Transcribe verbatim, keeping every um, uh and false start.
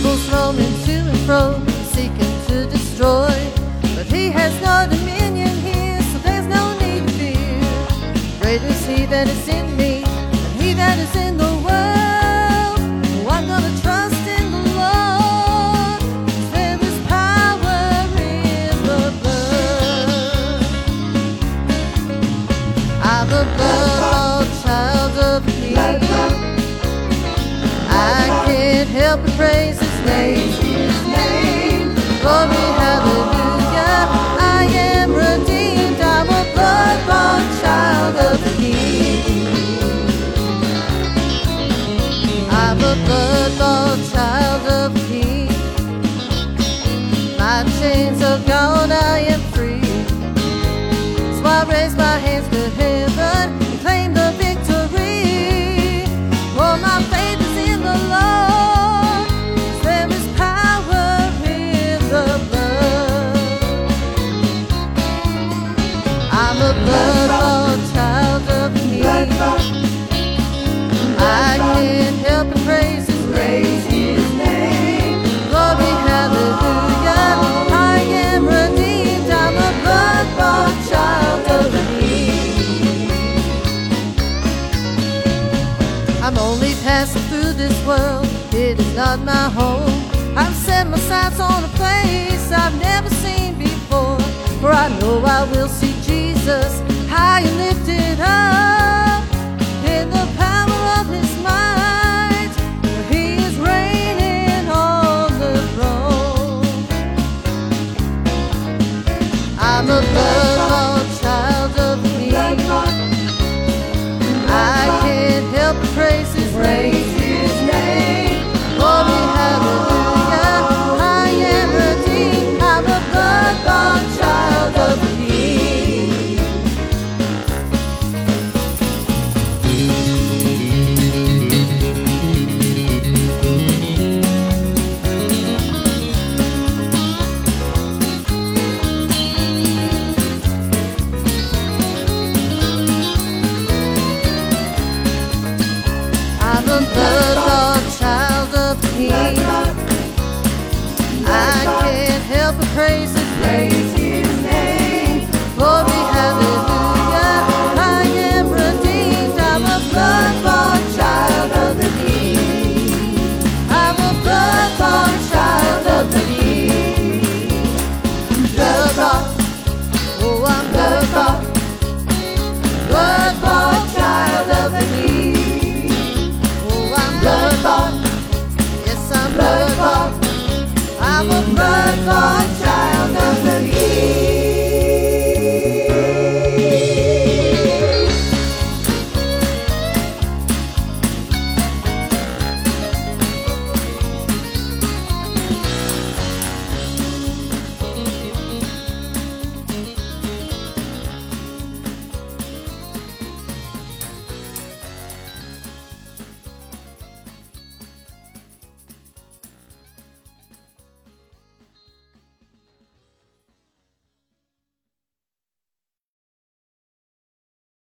devils roaming to and fro, seeking to destroy. But he has no dominion here, so there's no need to fear. Greater is he that is in me than he that is in the world. Oh, I'm gonna trust in the Lord, 'cause there is power in the blood. I'm a blood-bought child of the King. I can't help but praise his name. Glory, hallelujah, I am redeemed. I'm a blood-bought child of the King. I'm a blood-bought child of the King. My chains are gone, I am free. So I raise my hands to heaven and claim the victory. For my faith is in the Lord, 'cause there is power in the blood. I'm a blood-bought child of the King. I can't help but praise his name. Glory, hallelujah, I am redeemed. I'm a blood-bought child of the King. I'm only passing through this world, it is not my home. I've set my sights on a place I've never seen before. For I know I will see Jesus high and lifted up in the power of his might, for he is reigning on the throne. I'm a blood-bought child of the King. I can't help but praise his name. Glory, hallelujah, I am redeemed. I'm a blood-bought child of the King. I'm a blood-bought child of the King. I can't help but praise